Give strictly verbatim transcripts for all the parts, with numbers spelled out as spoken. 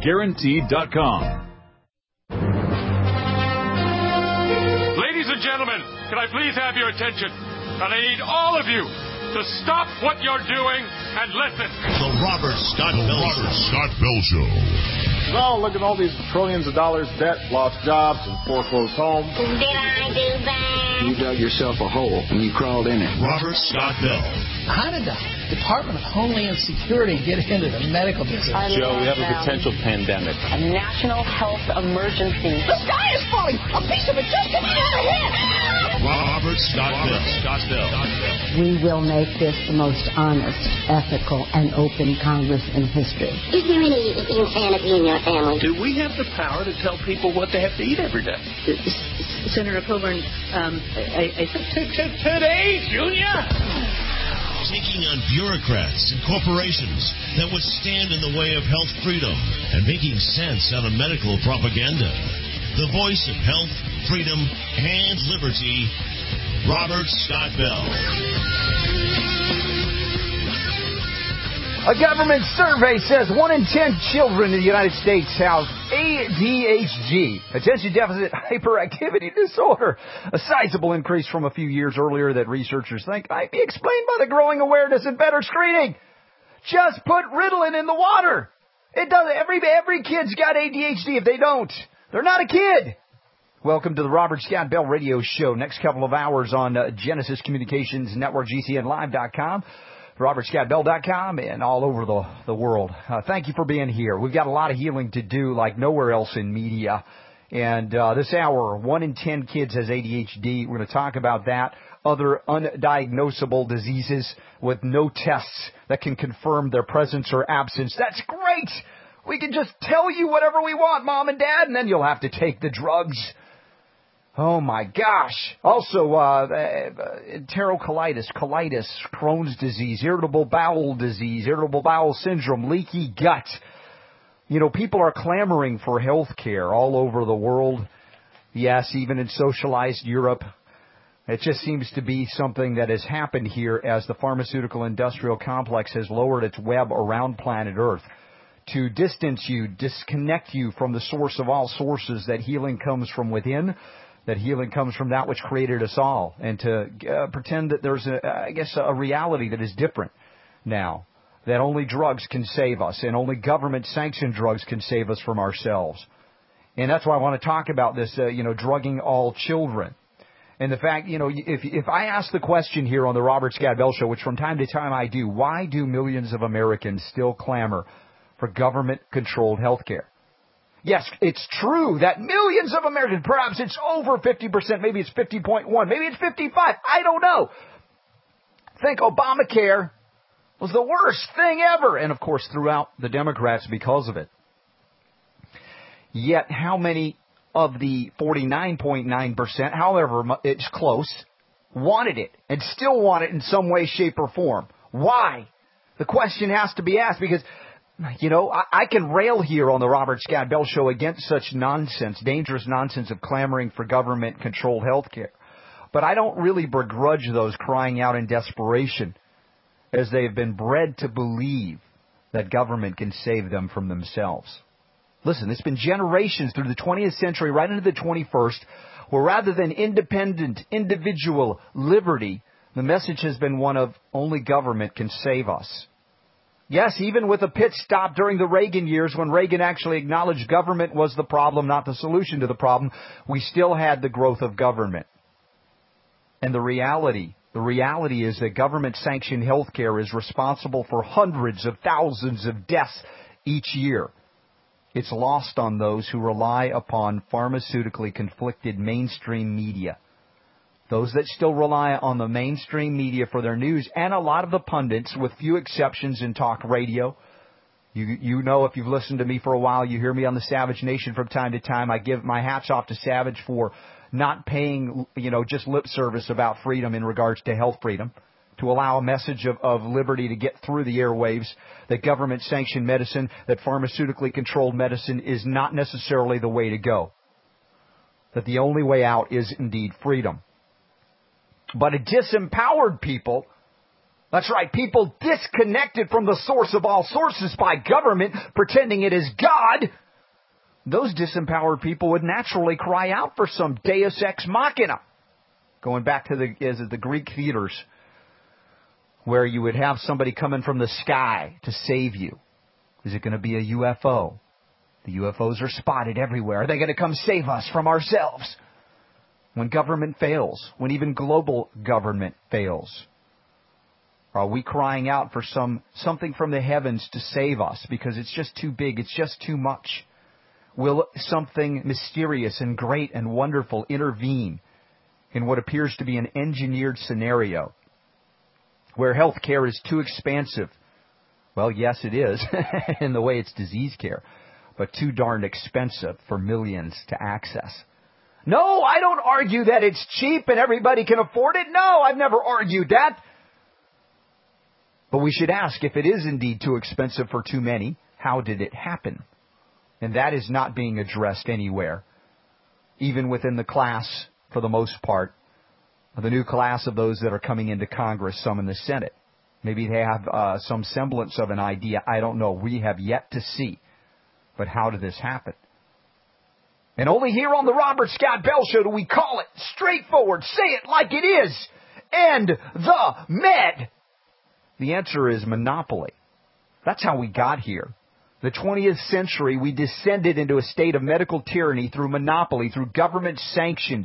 guaranteed dot com. Ladies and gentlemen, can I please have your attention? And I need all of you to stop what you're doing and listen. The Robert Scott Bell Robert Scott Bell Show. Oh, look at all these trillions of dollars debt, lost jobs, and foreclosed homes. Did I do that? You dug yourself a hole and you crawled in it. Robert Scott Bell. How did the Department of Homeland Security get into the medical business? Joe, we have a potential pandemic. A national health emergency. The sky is falling! A piece of it just came out of here! Robert Scott Bell. Scott Bell. We will make this the most honest, ethical, and open Congress in history. Is there any insanity in your family? Do we have the power to tell people what they have to eat every day? Senator Coburn, um, I, I think... Today, Junior! Taking on bureaucrats and corporations that would stand in the way of health freedom and making sense out of medical propaganda. The voice of health, freedom, and liberty, Robert Scott Bell. A government survey says one in ten children in the United States have A D H D, attention deficit hyperactivity disorder, a sizable increase from a few years earlier that researchers think might be explained by the growing awareness and better screening. Just put Ritalin in the water. It does. Every every kid's got A D H D. If they don't, they're not a kid. Welcome to the Robert Scott Bell Radio Show. Next couple of hours on uh, Genesis Communications Network, G C N Live dot com. Robert Scott Bell dot com, and all over the, the world. Uh, thank you for being here. We've got a lot of healing to do like nowhere else in media. And uh, this hour, one in ten kids has A D H D. We're going to talk about that. Other undiagnosable diseases with no tests that can confirm their presence or absence. That's great. We can just tell you whatever we want, Mom and Dad, and then you'll have to take the drugs. Oh, my gosh. Also, uh, enterocolitis, colitis, Crohn's disease, irritable bowel disease, irritable bowel syndrome, leaky gut. You know, people are clamoring for health care all over the world. Yes, even in socialized Europe. It just seems to be something that has happened here as the pharmaceutical industrial complex has lowered its web around planet Earth to distance you, disconnect you from the source of all sources, that healing comes from within. That healing comes from that which created us all, and to uh, pretend that there's, a, I guess, a reality that is different now, that only drugs can save us, and only government-sanctioned drugs can save us from ourselves. And that's why I want to talk about this, uh, you know, drugging all children. And the fact, you know, if if I ask the question here on the Robert Scott Bell Show, which from time to time I do, why do millions of Americans still clamor for government-controlled health care? Yes, it's true that millions of Americans, perhaps it's over fifty percent, maybe it's fifty point one, maybe it's fifty-five, I don't know, think Obamacare was the worst thing ever. And, of course, throughout the Democrats because of it. Yet how many of the forty-nine point nine percent, however it's close, wanted it and still want it in some way, shape, or form? Why? The question has to be asked because... You know, I, I can rail here on the Robert Scott Bell Show against such nonsense, dangerous nonsense of clamoring for government-controlled health care. But I don't really begrudge those crying out in desperation as they have been bred to believe that government can save them from themselves. Listen, it's been generations through the twentieth century, right into the twenty-first, where rather than independent, individual liberty, the message has been one of only government can save us. Yes, even with a pit stop during the Reagan years when Reagan actually acknowledged government was the problem, not the solution to the problem, we still had the growth of government. And the reality, the reality is that government-sanctioned health care is responsible for hundreds of thousands of deaths each year. It's lost on those who rely upon pharmaceutically conflicted mainstream media. Those that still rely on the mainstream media for their news, and a lot of the pundits, with few exceptions in talk radio. You you know, if you've listened to me for a while, you hear me on the Savage Nation from time to time. I give my hats off to Savage for not paying, you know, just lip service about freedom in regards to health freedom, to allow a message of, of liberty to get through the airwaves, that government-sanctioned medicine, that pharmaceutically controlled medicine is not necessarily the way to go, that the only way out is indeed freedom. But a disempowered people That's right, people disconnected from the source of all sources by government, pretending it is God. Those disempowered people would naturally cry out for some deus ex machina. Going back to the, is it the Greek theaters, where you would have somebody coming from the sky to save you. Is it going to be a U F O? The U F Os are spotted everywhere. Are they going to come save us from ourselves? When government fails, when even global government fails, are we crying out for some something from the heavens to save us because it's just too big, it's just too much? Will something mysterious and great and wonderful intervene in what appears to be an engineered scenario where health care is too expansive? Well, yes, it is in the way it's disease care, but too darn expensive for millions to access. No, I don't argue that it's cheap and everybody can afford it. No, I've never argued that. But we should ask, if it is indeed too expensive for too many, how did it happen? And that is not being addressed anywhere, even within the class, for the most part, the new class of those that are coming into Congress, some in the Senate. Maybe they have uh, some semblance of an idea. I don't know. We have yet to see. But how did this happen? And only here on the Robert Scott Bell Show do we call it straightforward. Say it like it is. End the med. The answer is monopoly. That's how we got here. The twentieth century, we descended into a state of medical tyranny through monopoly, through government-sanctioned,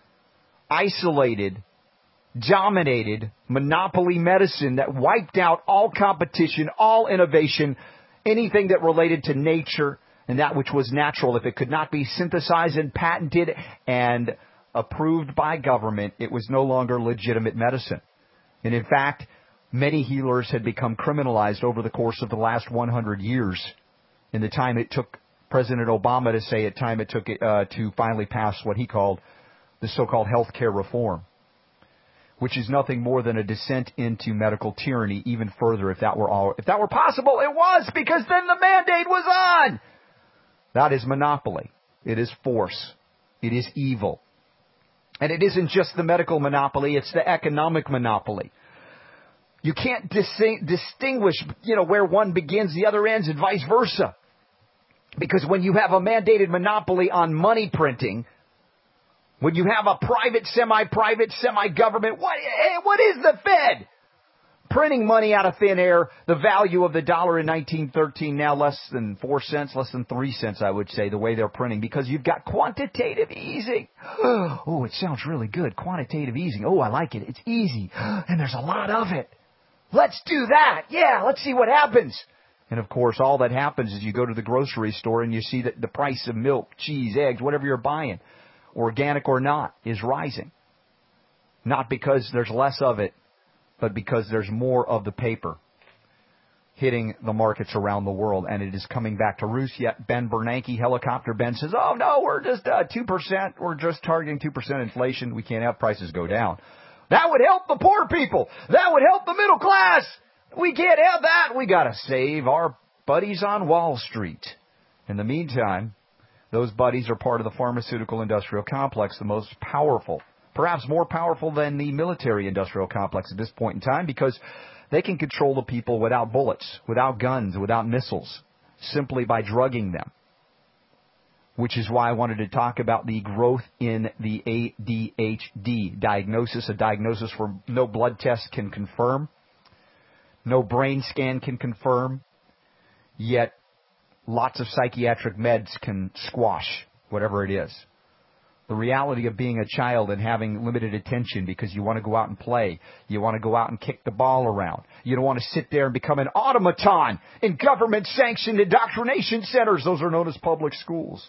isolated, dominated monopoly medicine that wiped out all competition, all innovation, anything that related to nature and that which was natural. If it could not be synthesized and patented and approved by government, it was no longer legitimate medicine. And in fact, many healers had become criminalized over the course of the last one hundred years. In the time it took President Obama to say it, time it took it, uh, to finally pass what he called the so-called health care reform, which is nothing more than a descent into medical tyranny even further. If that were all, if that were possible, it was, because then the mandate was on. That is monopoly. It is force. It is evil. And it isn't just the medical monopoly, it's the economic monopoly. You can't dis- distinguish, you know, where one begins, the other ends, and vice versa. Because when you have a mandated monopoly on money printing, when you have a private, semi-private, semi-government, what, what is the Fed? Printing money out of thin air, the value of the dollar in nineteen thirteen, now less than four cents, less than three cents, I would say, the way they're printing, because you've got quantitative easing. Oh, it sounds really good. Quantitative easing. Oh, I like it. It's easy. And there's a lot of it. Let's do that. Yeah, let's see what happens. And, of course, all that happens is you go to the grocery store and you see that the price of milk, cheese, eggs, whatever you're buying, organic or not, is rising. Not because there's less of it, but because there's more of the paper hitting the markets around the world, and it is coming back to roost. Yet Ben Bernanke, Helicopter Ben, says, oh, no, we're just uh, two percent. We're just targeting two percent inflation. We can't have prices go down. That would help the poor people. That would help the middle class. We can't have that. We got to save our buddies on Wall Street. In the meantime, those buddies are part of the pharmaceutical industrial complex, the most powerful, perhaps more powerful than the military industrial complex at this point in time, because they can control the people without bullets, without guns, without missiles, simply by drugging them. Which is why I wanted to talk about the growth in the A D H D diagnosis, a diagnosis where no blood test can confirm, no brain scan can confirm, yet lots of psychiatric meds can squash whatever it is. The reality of being a child and having limited attention because you want to go out and play. You want to go out and kick the ball around. You don't want to sit there and become an automaton in government-sanctioned indoctrination centers. Those are known as public schools.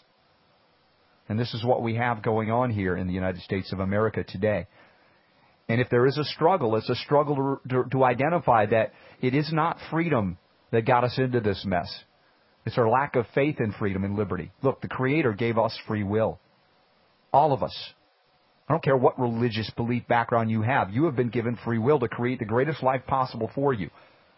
And this is what we have going on here in the United States of America today. And if there is a struggle, it's a struggle to, to, to identify that it is not freedom that got us into this mess. It's our lack of faith in freedom and liberty. Look, the Creator gave us free will. All of us. I don't care what religious belief background you have. You have been given free will to create the greatest life possible for you,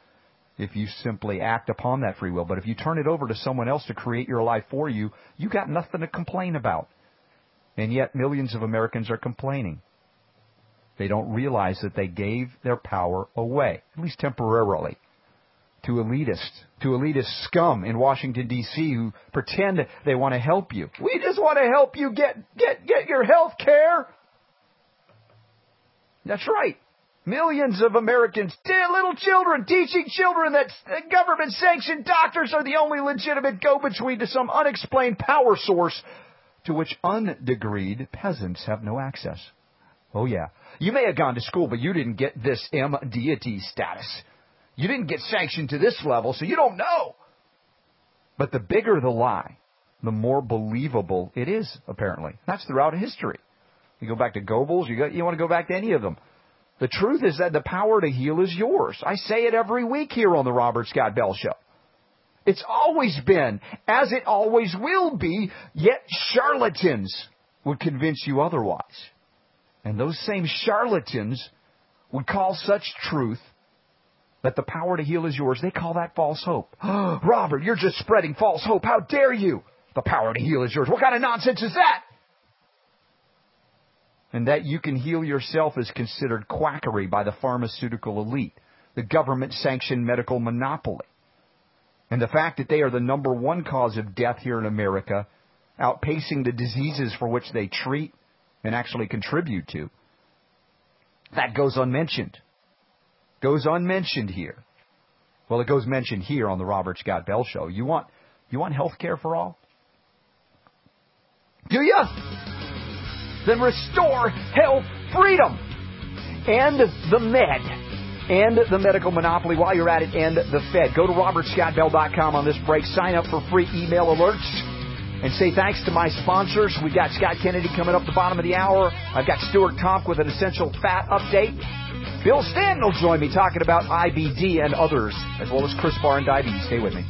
if you simply act upon that free will. But if you turn it over to someone else to create your life for you, you got nothing to complain about. And yet millions of Americans are complaining. They don't realize that they gave their power away, at least temporarily, to elitists, to elitist scum in Washington, D C who pretend they want to help you. We just want to help you get, get, get your health care. That's right. Millions of Americans, little children, teaching children that government-sanctioned doctors are the only legitimate go-between to some unexplained power source to which undegreed peasants have no access. Oh, yeah. You may have gone to school, but you didn't get this M deity status. You didn't get sanctioned to this level, so you don't know. But the bigger the lie, the more believable it is, apparently. That's throughout history. You go back to Goebbels, you, go, you want to go back to any of them. The truth is that the power to heal is yours. I say it every week here on the Robert Scott Bell Show. It's always been, as it always will be, yet charlatans would convince you otherwise. And those same charlatans would call such truth that the power to heal is yours. They call that false hope. Oh, Robert, you're just spreading false hope. How dare you? The power to heal is yours. What kind of nonsense is that? And that you can heal yourself is considered quackery by the pharmaceutical elite, the government-sanctioned medical monopoly. And the fact that they are the number one cause of death here in America, outpacing the diseases for which they treat and actually contribute to, that goes unmentioned. Goes unmentioned here. Well, it goes mentioned here on the Robert Scott Bell Show. You want, you want health care for all? Do you? Then restore health freedom. And the med. And the medical monopoly while you're at it. And the Fed. Go to robert scott bell dot com on this break. Sign up for free email alerts. And say thanks to my sponsors. We've got Scott Kennedy coming up the bottom of the hour. I've got Stuart Tomk with an essential fat update. Bill Stanton will join me talking about I B D and others, as well as Chris Barr and diabetes. Stay with me.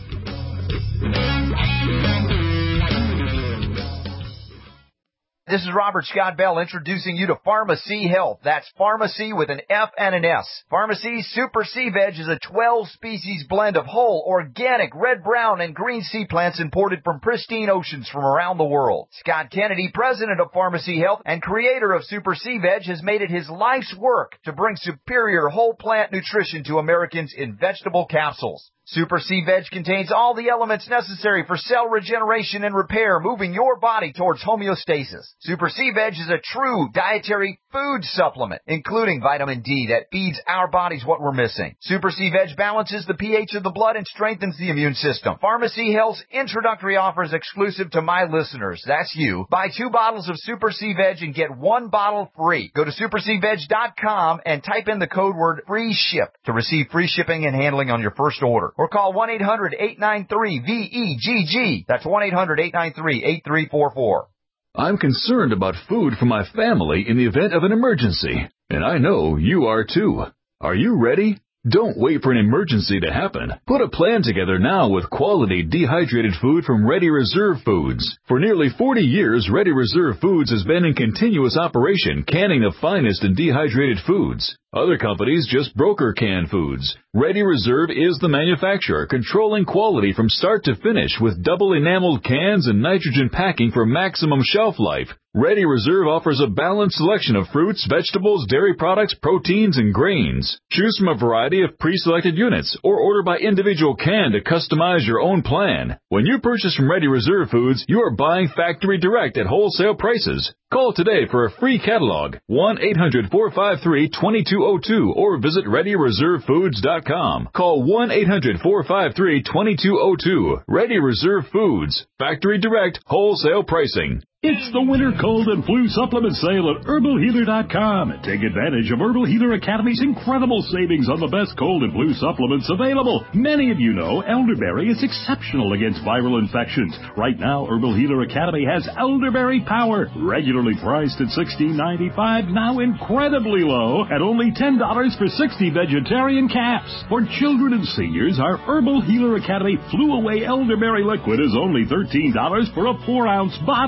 This is Robert Scott Bell introducing you to Pharmacy Health. That's pharmacy with an F and an S. Pharmacy's Super Sea Veg is a twelve-species blend of whole, organic, red, brown, and green sea plants imported from pristine oceans from around the world. Scott Kennedy, president of Pharmacy Health and creator of Super Sea Veg, has made it his life's work to bring superior whole plant nutrition to Americans in vegetable capsules. Super Sea Veg contains all the elements necessary for cell regeneration and repair, moving your body towards homeostasis. Super Sea Veg is a true dietary food supplement, including vitamin D that feeds our bodies what we're missing. Super Sea Veg balances the pH of the blood and strengthens the immune system. Pharmacy Health's introductory offer is exclusive to my listeners. That's you. Buy two bottles of Super Sea Veg and get one bottle free. Go to super sea veg dot com and type in the code word FREESHIP to receive free shipping and handling on your first order. Or call one eight hundred eight nine three V E G G. That's one eight hundred eight nine three eight three four four. I'm concerned about food for my family in the event of an emergency, and I know you are too. Are you ready? Don't wait for an emergency to happen. Put a plan together now with quality dehydrated food from Ready Reserve Foods. For nearly forty years, Ready Reserve Foods has been in continuous operation, canning the finest in dehydrated foods. Other companies just broker canned foods. Ready Reserve is the manufacturer, controlling quality from start to finish with double enameled cans and nitrogen packing for maximum shelf life. Ready Reserve offers a balanced selection of fruits, vegetables, dairy products, proteins, and grains. Choose from a variety of pre-selected units or order by individual can to customize your own plan. When you purchase from Ready Reserve Foods, you are buying factory direct at wholesale prices. Call today for a free catalog, one eight hundred four five three two two zero two, or visit ready reserve foods dot com. Call one eight hundred four five three two two zero two. Ready Reserve Foods. Factory direct, wholesale pricing. It's the winter cold and flu supplement sale at herbal healer dot com. Take advantage of Herbal Healer Academy's incredible savings on the best cold and flu supplements available. Many of you know elderberry is exceptional against viral infections. Right now, Herbal Healer Academy has Elderberry Power, regularly priced at sixteen ninety-five, now incredibly low at only ten dollars for sixty vegetarian caps. For children and seniors, our Herbal Healer Academy Flu Away Elderberry Liquid is only thirteen dollars for a four ounce bottle.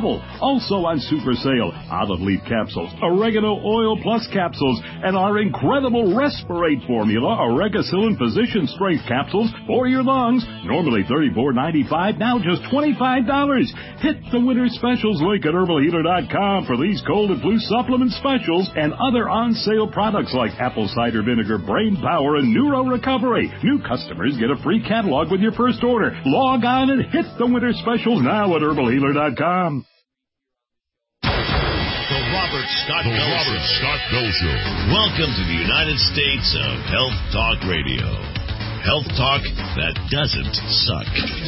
Also on super sale, olive leaf capsules, oregano oil plus capsules, and our incredible Respirate formula, Oregacillin Physician Strength capsules for your lungs. Normally thirty-four ninety-five, now just twenty-five dollars. Hit the winter specials link at herbal healer dot com for these cold and flu supplement specials and other on-sale products like apple cider vinegar, brain power, and neuro recovery. New customers get a free catalog with your first order. Log on and hit the winter specials now at herbal healer dot com. The Robert Scott Bell Show. Robert Scott Bell Show. Welcome to the United States of Health Talk Radio. Health talk that doesn't suck.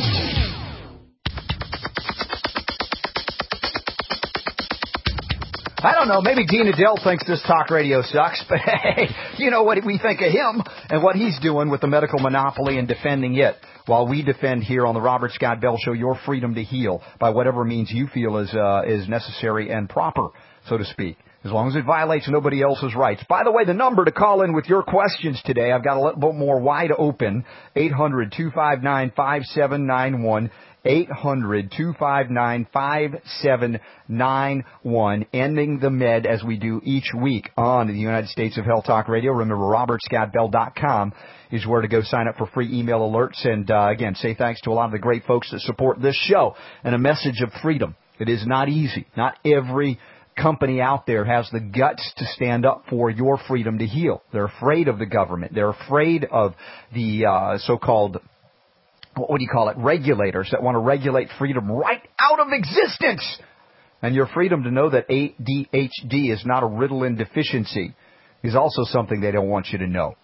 I don't know, maybe Dean Adele thinks this talk radio sucks, but hey, you know what we think of him and what he's doing with the medical monopoly and defending it, while we defend here on the Robert Scott Bell Show your freedom to heal by whatever means you feel is uh, is necessary and proper, so to speak, as long as it violates nobody else's rights. By the way, the number to call in with your questions today, I've got a little bit more wide open, eight hundred two five nine five seven nine one. eight hundred two five nine five seven nine one, ending the med as we do each week on the United States of Health Talk Radio. Remember, robert scott bell dot com is where to go sign up for free email alerts. And, uh, again, say thanks to a lot of the great folks that support this show and a message of freedom. It is not easy. Not every company out there has the guts to stand up for your freedom to heal. They're afraid of the government. They're afraid of the uh, so-called what do you call it, regulators that want to regulate freedom right out of existence. And your freedom to know that A D H D is not a Ritalin deficiency is also something they don't want you to know.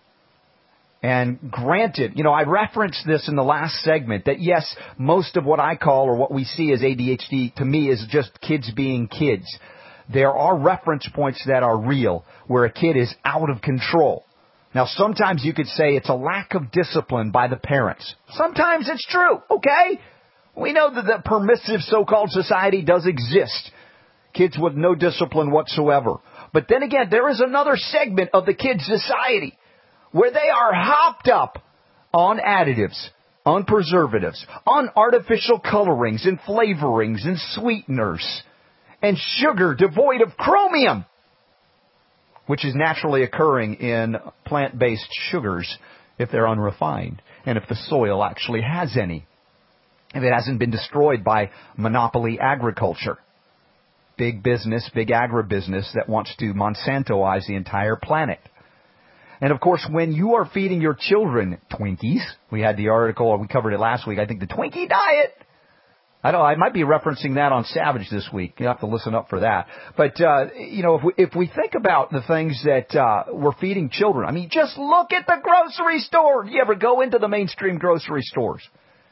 And granted, you know, I referenced this in the last segment that yes, most of what I call or what we see as A D H D to me is just kids being kids. There are reference points that are real where a kid is out of control. Now, sometimes you could say it's a lack of discipline by the parents. Sometimes it's true, okay? We know that the permissive so-called society does exist. Kids with no discipline whatsoever. But then again, there is another segment of the kids' society where they are hopped up on additives, on preservatives, on artificial colorings and flavorings and sweeteners, and sugar devoid of chromium, which is naturally occurring in plant-based sugars if they're unrefined, and if the soil actually has any, if it hasn't been destroyed by monopoly agriculture. Big business, big agribusiness that wants to Monsantoize the entire planet. And of course, when you are feeding your children Twinkies, we had the article, or we covered it last week, I think the Twinkie diet. I don't know, I might be referencing that on Savage this week. You have to listen up for that. But, uh, you know, if we, if we think about the things that uh, we're feeding children, I mean, just look at the grocery store. You ever go into the mainstream grocery stores?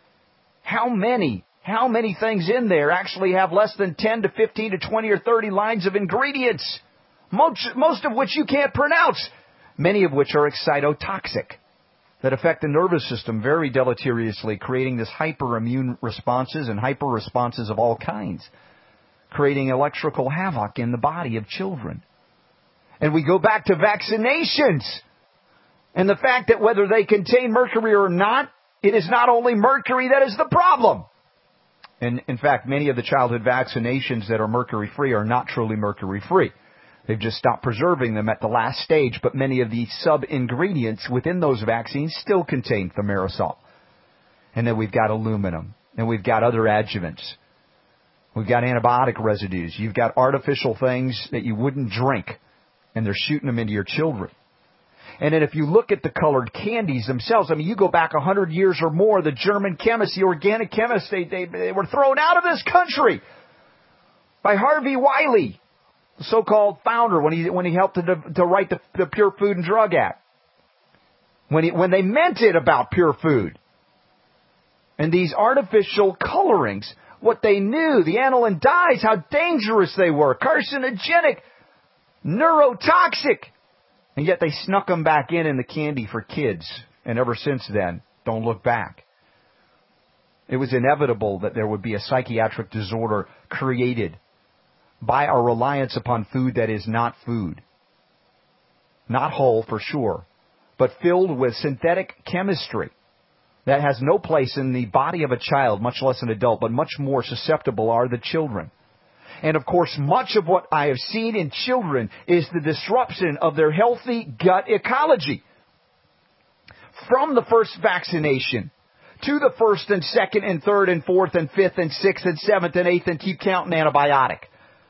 How many, how many things in there actually have less than ten to fifteen to twenty or thirty lines of ingredients? Most, most of which you can't pronounce. Many of which are excitotoxic, that affect the nervous system very deleteriously, creating this hyperimmune responses and hyper responses of all kinds, creating electrical havoc in the body of children. And we go back to vaccinations and the fact that whether they contain mercury or not, it is not only mercury that is the problem. And in fact, many of the childhood vaccinations that are mercury-free are not truly mercury-free. They've just stopped preserving them at the last stage, but many of the sub-ingredients within those vaccines still contain thimerosal. And then we've got aluminum, and we've got other adjuvants. We've got antibiotic residues. You've got artificial things that you wouldn't drink, and they're shooting them into your children. And then if you look at the colored candies themselves, I mean, you go back a hundred years or more, the German chemists, the organic chemists, they, they, they were thrown out of this country by Harvey Wiley, the so-called founder, when he when he helped to, to write the, the Pure Food and Drug Act. When he, when they meant it about pure food. And these artificial colorings, what they knew, the aniline dyes, how dangerous they were, carcinogenic, neurotoxic. And yet they snuck them back in in the candy for kids. And ever since then, don't look back. It was inevitable that there would be a psychiatric disorder created by our reliance upon food that is not food. Not whole, for sure, but filled with synthetic chemistry that has no place in the body of a child, much less an adult, but much more susceptible are the children. And, of course, much of what I have seen in children is the disruption of their healthy gut ecology. From the first vaccination to the first and second and third and fourth and fifth and sixth and seventh and eighth and keep counting antibiotic.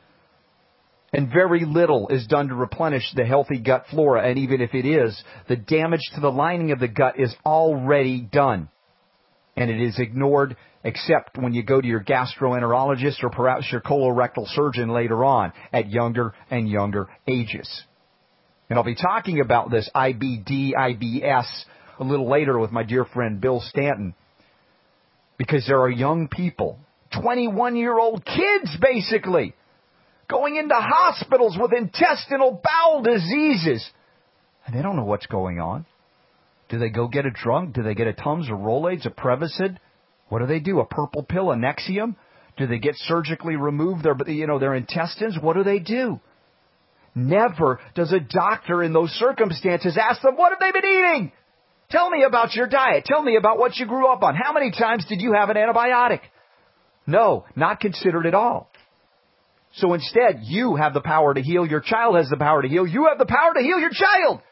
And very little is done to replenish the healthy gut flora. And even if it is, the damage to the lining of the gut is already done. And it is ignored except when you go to your gastroenterologist or perhaps your colorectal surgeon later on at younger and younger ages. And I'll be talking about this I B D, I B S a little later with my dear friend Bill Stanton. Because there are young people, twenty-one-year-old kids basically, going into hospitals with intestinal bowel diseases. And they don't know what's going on. Do they go get a drug? Do they get a Tums or Rolaids, a Prevacid? What do they do? A purple pill, a Nexium? Do they get surgically remove their, you know, their intestines? What do they do? Never does a doctor in those circumstances ask them, what have they been eating? Tell me about your diet. Tell me about what you grew up on. How many times did you have an antibiotic? No, not considered at all. So instead, you have the power to heal. Your child has the power to heal. You have the power to heal your child.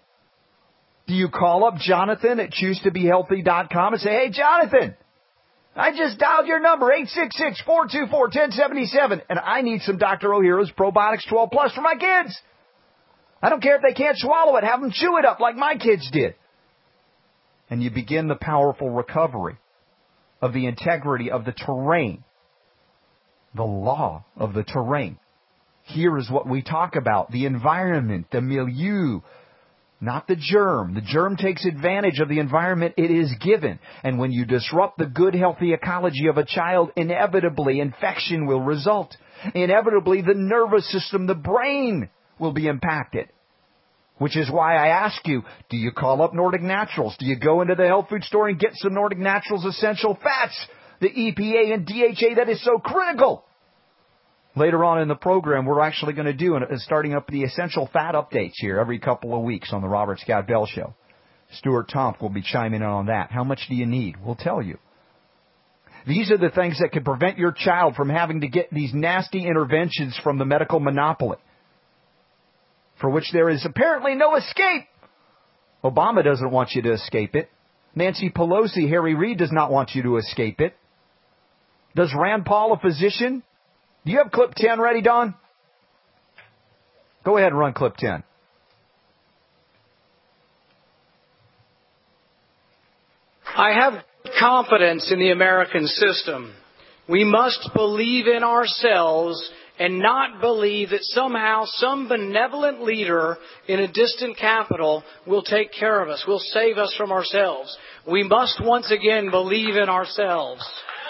Do you call up Jonathan at choose to be healthy dot com and say, hey, Jonathan, I just dialed your number, eight six six, four two four, one zero seven seven, and I need some Doctor O'Hara's Probiotics twelve plus for my kids. I don't care if they can't swallow it. Have them chew it up like my kids did. And you begin the powerful recovery of the integrity of the terrain. The law of the terrain. Here is what we talk about. The environment, the milieu, not the germ. The germ takes advantage of the environment it is given. And when you disrupt the good, healthy ecology of a child, inevitably infection will result. Inevitably, the nervous system, the brain, will be impacted. Which is why I ask you, do you call up Nordic Naturals? Do you go into the health food store and get some Nordic Naturals essential fats? The E P A and D H A that is so critical. Later on in the program, we're actually going to do, and starting up the essential fat updates here every couple of weeks on the Robert Scott Bell Show. Stuart Tomp will be chiming in on that. How much do you need? We'll tell you. These are the things that could prevent your child from having to get these nasty interventions from the medical monopoly, for which there is apparently no escape. Obama doesn't want you to escape it. Nancy Pelosi, Harry Reid does not want you to escape it. Does Rand Paul, a physician? Do you have clip ten ready, Don? Go ahead and run clip ten. I have confidence in the American system. We must believe in ourselves and not believe that somehow some benevolent leader in a distant capital will take care of us, will save us from ourselves. We must once again believe in ourselves.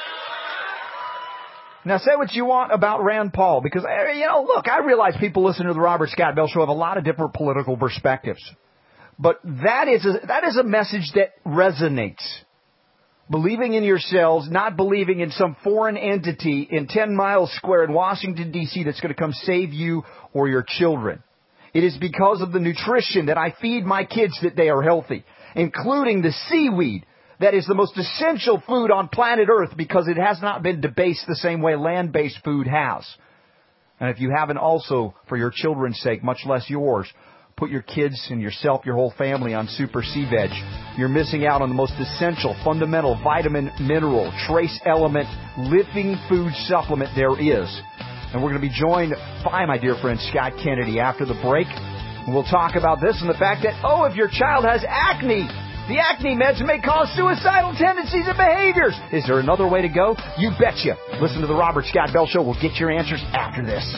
Now, say what you want about Rand Paul, because, you know, look, I realize people listening to the Robert Scott Bell Show have a lot of different political perspectives. But that is a, that is a message that resonates. Believing in yourselves, not believing in some foreign entity in ten miles square in Washington, D C that's going to come save you or your children. It is because of the nutrition that I feed my kids that they are healthy, including the seaweed that is the most essential food on planet Earth because it has not been debased the same way land-based food has. And if you haven't also, for your children's sake, much less yours, put your kids and yourself, your whole family on Super Sea Veg, you're missing out on the most essential, fundamental vitamin, mineral, trace element, living food supplement there is. And we're going to be joined by my dear friend Scott Kennedy after the break. We'll talk about this and the fact that, oh, if your child has acne, the acne meds may cause suicidal tendencies and behaviors. Is there another way to go? You betcha. Listen to the Robert Scott Bell Show. We'll get your answers after this.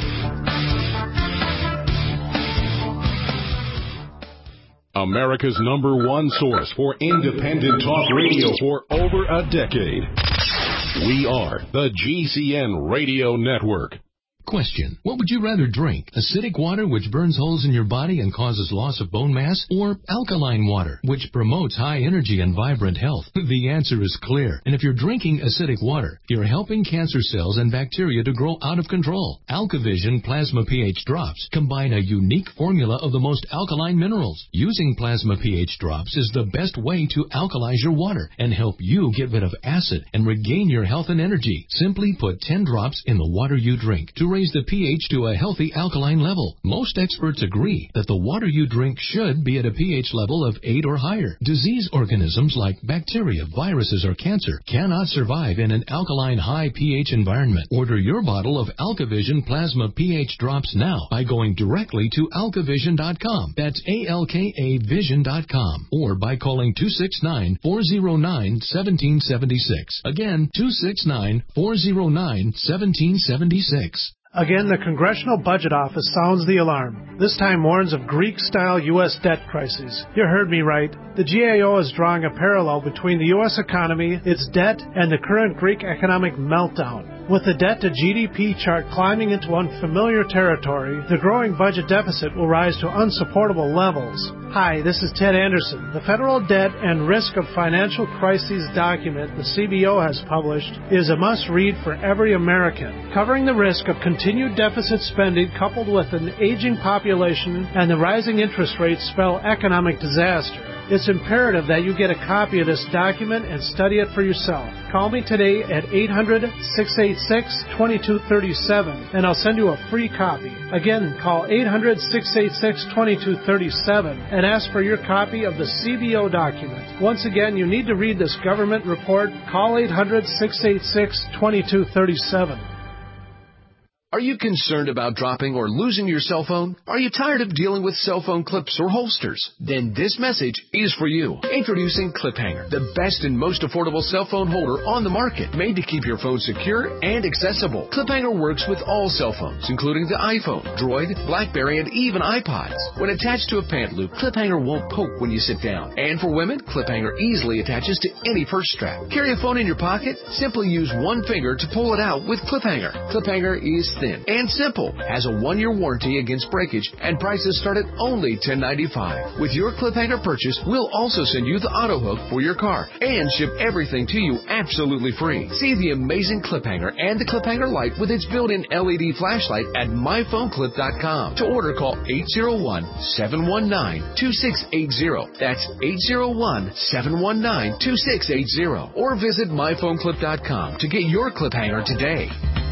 America's number one source for independent talk radio for over a decade. We are the G C N Radio Network. Question. What would you rather drink? Acidic water, which burns holes in your body and causes loss of bone mass? Or alkaline water, which promotes high energy and vibrant health? The answer is clear. And if you're drinking acidic water, you're helping cancer cells and bacteria to grow out of control. AlkaVision Plasma pH Drops combine a unique formula of the most alkaline minerals. Using Plasma pH Drops is the best way to alkalize your water and help you get rid of acid and regain your health and energy. Simply put ten drops in the water you drink to raise the pH to a healthy alkaline level. Most experts agree that the water you drink should be at a pH level of eight or higher. Disease organisms like bacteria, viruses, or cancer cannot survive in an alkaline high pH environment. Order your bottle of AlkaVision Plasma pH Drops now by going directly to alka vision dot com. That's A L K A vision dot com. Or by calling two six nine, four zero nine, one seven seven six. Again, two six nine, four zero nine, one seven seven six. Again, the Congressional Budget Office sounds the alarm. This time warns of Greek-style U S debt crises. You heard me right. The G A O is drawing a parallel between the U S economy, its debt, and the current Greek economic meltdown. With the debt-to-G D P chart climbing into unfamiliar territory, the growing budget deficit will rise to unsupportable levels. Hi, this is Ted Anderson. The Federal Debt and Risk of Financial Crises document the C B O has published is a must-read for every American, covering the risk of continued deficit spending coupled with an aging population and the rising interest rates spell economic disaster. It's imperative that you get a copy of this document and study it for yourself. Call me today at eight hundred, six eight six, two two three seven and I'll send you a free copy. Again, call eight hundred, six eight six, two two three seven and ask for your copy of the C B O document. Once again, you need to read this government report. Call eight hundred, six eight six, two two three seven. Are you concerned about dropping or losing your cell phone? Are you tired of dealing with cell phone clips or holsters? Then this message is for you. Introducing ClipHanger, the best and most affordable cell phone holder on the market, made to keep your phone secure and accessible. ClipHanger works with all cell phones, including the iPhone, Droid, BlackBerry, and even iPods. When attached to a pant loop, ClipHanger won't poke when you sit down. And for women, ClipHanger easily attaches to any purse strap. Carry a phone in your pocket? Simply use one finger to pull it out with ClipHanger. ClipHanger is thin and simple, has a one-year warranty against breakage, and prices start at only ten ninety-five. With your ClipHanger purchase, we'll also send you the auto hook for your car and ship everything to you absolutely free. See the amazing ClipHanger and the ClipHanger Lite with its built-in L E D flashlight at my phone clip dot com. To order, call eight zero one, seven one nine, two six eight zero. That's eight zero one, seven one nine, two six eight zero. Or visit my phone clip dot com to get your ClipHanger today.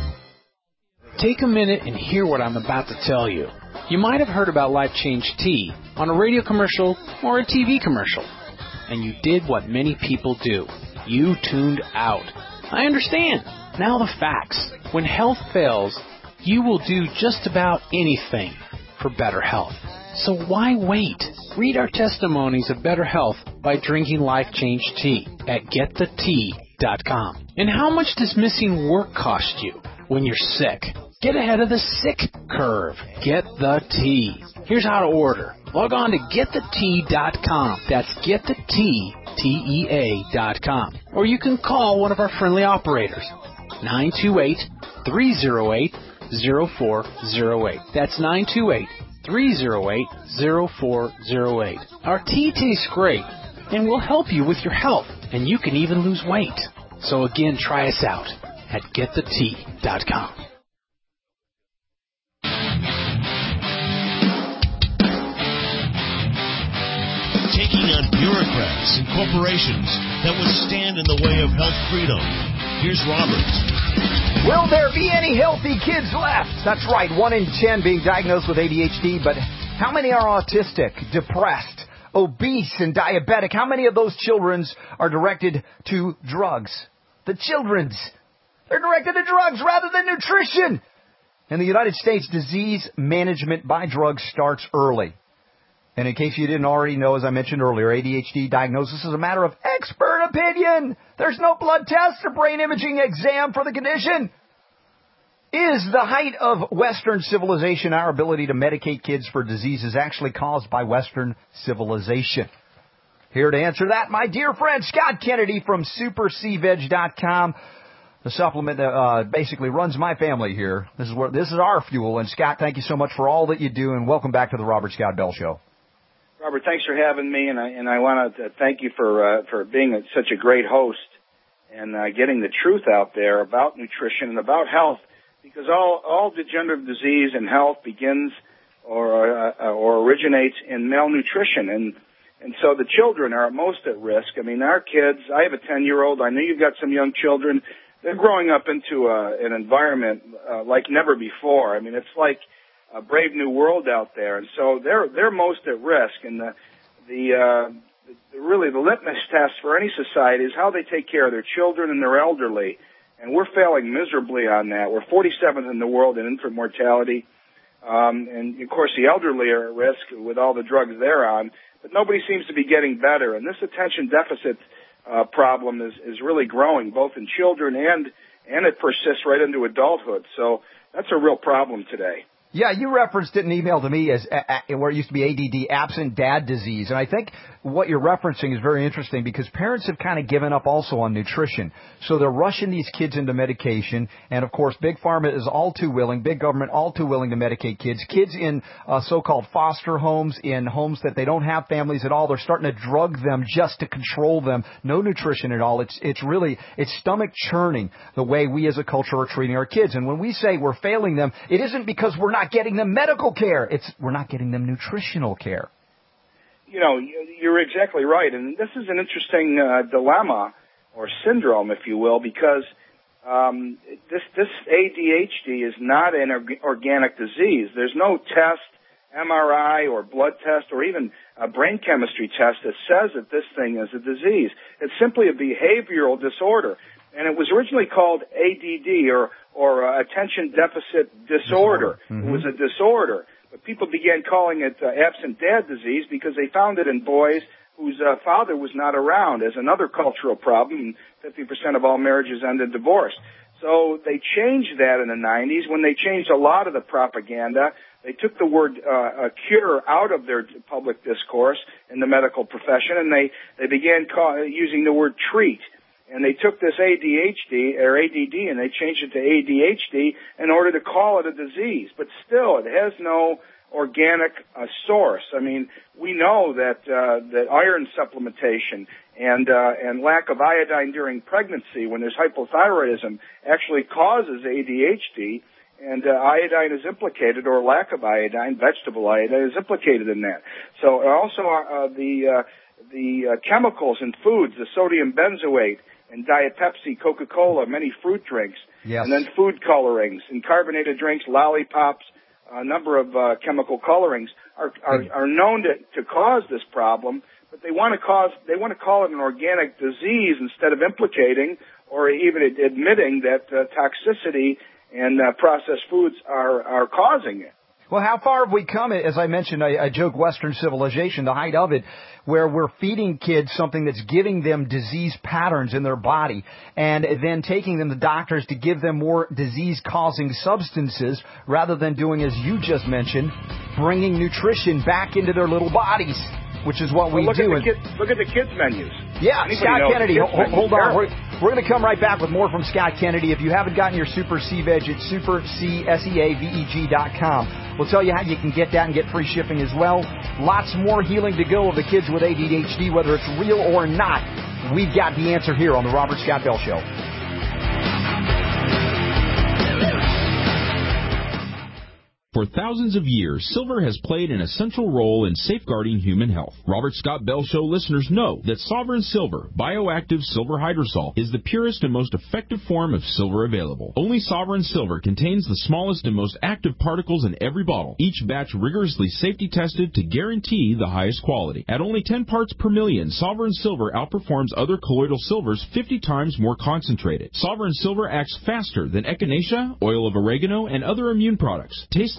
Take a minute and hear what I'm about to tell you. You might have heard about Life Change Tea on a radio commercial or a T V commercial, and you did what many people do. You tuned out. I understand. Now the facts. When health fails, you will do just about anything for better health. So why wait? Read our testimonies of better health by drinking Life Change Tea at get the tea dot com. And how much does missing work cost you when you're sick? Get ahead of the sick curve. Get the tea. Here's how to order. Log on to get the tea dot com. That's get the tea, T E A dot com. Or you can call one of our friendly operators, nine two eight, three zero eight, zero four zero eight. That's nine two eight, three zero eight, zero four zero eight. Our tea tastes great, and will help you with your health, and you can even lose weight. So again, try us out at get the tea dot com. Taking on bureaucrats and corporations that would stand in the way of health freedom. Here's Robert. Will there be any healthy kids left? That's right, one in ten being diagnosed with A D H D, but how many are autistic, depressed, obese, and diabetic? How many of those children are directed to drugs? The children's. They're directed to drugs rather than nutrition. In the United States, disease management by drugs starts early. And in case you didn't already know, as I mentioned earlier, A D H D diagnosis is a matter of expert opinion. There's no blood test or brain imaging exam for the condition. Is the height of Western civilization our ability to medicate kids for diseases actually caused by Western civilization? Here to answer that, my dear friend Scott Kennedy from super c veg dot com. the supplement that uh, basically runs my family here. This is where this is our fuel. And Scott, thank you so much for all that you do, and welcome back to the Robert Scott Bell Show. Robert, thanks for having me, and I and I want to thank you for uh, for being a, such a great host and uh, getting the truth out there about nutrition and about health, because all all degenerative disease and health begins or uh, or originates in malnutrition, and and so the children are most at risk. I mean, our kids. I have a ten-year-old. I know you've got some young children. They're growing up into a, an environment uh, like never before. I mean, it's like a brave new world out there, and so they're they're most at risk. And the the, uh, the really the litmus test for any society is how they take care of their children and their elderly. And we're failing miserably on that. We're forty-seventh in the world in infant mortality, um, and of course the elderly are at risk with all the drugs they're on. But nobody seems to be getting better, and this attention deficit uh, problem is is really growing both in children and and it persists right into adulthood. So that's a real problem today. Yeah, you referenced it in an email to me as uh, where it used to be A D D, absent dad disease. And I think what you're referencing is very interesting because parents have kind of given up also on nutrition. So they're rushing these kids into medication. And, of course, Big Pharma is all too willing, big government all too willing to medicate kids. Kids in uh, so-called foster homes, in homes that they don't have families at all, they're starting to drug them just to control them. No nutrition at all. It's it's really, it's stomach churning the way we as a culture are treating our kids. And when we say we're failing them, it isn't because we're not getting them medical care. It's we're not getting them nutritional care. You know, you're exactly right. And this is an interesting uh, dilemma or syndrome, if you will, because um, this, this A D H D is not an org- organic disease. There's no test, M R I or blood test or even a brain chemistry test that says that this thing is a disease. It's simply a behavioral disorder. And it was originally called A D D or or uh, attention deficit disorder. Mm-hmm. It was a disorder. But people began calling it uh, absent dad disease because they found it in boys whose uh, father was not around as another cultural problem. fifty percent of all marriages end in divorce. So they changed that in the nineties when they changed a lot of the propaganda. They took the word uh, a cure out of their public discourse in the medical profession, and they, they began call, using the word treat. And they took this A D H D or A D D and they changed it to A D H D in order to call it a disease. But still, it has no organic uh, source. I mean, we know that uh, that iron supplementation and uh, and lack of iodine during pregnancy, when there's hypothyroidism, actually causes A D H D. And uh, iodine is implicated, or lack of iodine, vegetable iodine, is implicated in that. So also uh, the uh, the uh, chemicals in foods, the sodium benzoate, and Diet Pepsi, Coca-Cola, many fruit drinks, yes. And then food colorings, and carbonated drinks, lollipops, a number of uh, chemical colorings are, are, are known to, to cause this problem, but they want to cause they want to call it an organic disease instead of implicating or even admitting that uh, toxicity and uh, processed foods are, are causing it. Well, how far have we come? As I mentioned, I, I joke Western civilization, the height of it, where we're feeding kids something that's giving them disease patterns in their body and then taking them to doctors to give them more disease-causing substances rather than doing, as you just mentioned, bringing nutrition back into their little bodies, which is what well, we look do. At the kid, look at the kids' menus. Yeah, Anybody Scott Kennedy, hold, hold on. We're, we're going to come right back with more from Scott Kennedy. If you haven't gotten your Super C Veg, it's super c s e a v e g dot com. We'll tell you how you can get that and get free shipping as well. Lots more healing to go of the kids with A D H D, whether it's real or not. We've got the answer here on the Robert Scott Bell Show. For thousands of years, silver has played an essential role in safeguarding human health. Robert Scott Bell Show listeners know that Sovereign Silver, bioactive silver hydrosol, is the purest and most effective form of silver available. Only Sovereign Silver contains the smallest and most active particles in every bottle, each batch rigorously safety tested to guarantee the highest quality. At only ten parts per million, Sovereign Silver outperforms other colloidal silvers fifty times more concentrated. Sovereign Silver acts faster than echinacea, oil of oregano, and other immune products. Tastes like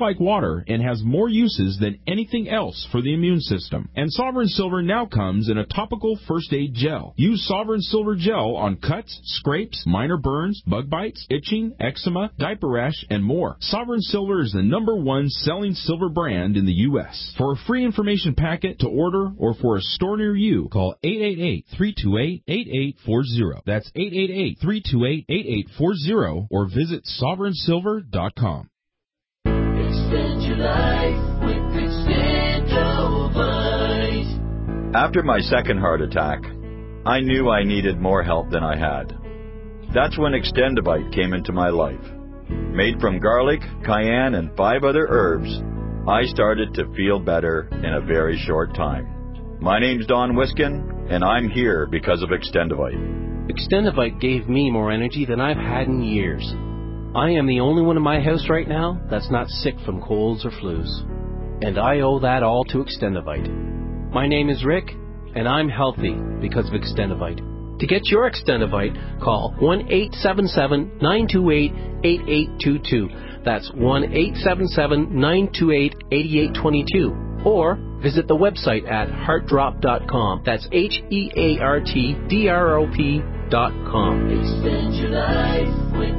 like water and has more uses than anything else for the immune system. And Sovereign Silver now comes in a topical first aid gel. Use Sovereign Silver gel on cuts, scrapes, minor burns, bug bites, itching, eczema, diaper rash, and more. Sovereign Silver is the number one selling silver brand in the U S. For a free information packet to order or for a store near you, call eight eight eight, three two eight, eight eight four zero. That's eight eight eight, three two eight, eight eight four zero or visit sovereign silver dot com. Extend your life with Extendovite. After my second heart attack, I knew I needed more help than I had. That's when Extendovite came into my life. Made from garlic, cayenne, and five other herbs, I started to feel better in a very short time. My name's Don Wiskin, and I'm here because of Extendovite. Extendovite gave me more energy than I've had in years. I am the only one in my house right now that's not sick from colds or flus. And I owe that all to Extendovite. My name is Rick, and I'm healthy because of Extendovite. To get your Extendovite, call one eight seven seven, nine two eight, eight eight two two. That's one eight seven seven, nine two eight, eight eight two two. Or visit the website at heart drop dot com. That's H E A R T D R O P dot com. Extend your life with